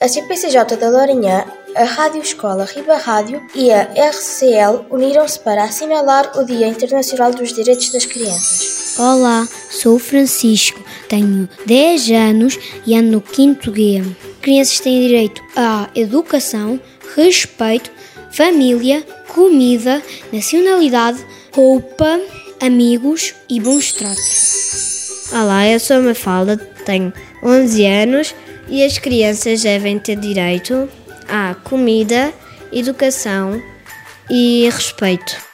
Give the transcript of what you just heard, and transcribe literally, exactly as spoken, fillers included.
A C P C J da Lourinhã, a Rádio Escola Riba Rádio e a R C L uniram-se para assinalar o Dia Internacional dos Direitos das Crianças. Olá, sou o Francisco, tenho dez anos e ando no quinto G. Crianças têm direito à educação, respeito, família, comida, nacionalidade, roupa, amigos e bons tratos. Olá, eu sou a Mafalda, tenho onze anos e as crianças devem ter direito à comida, educação e respeito.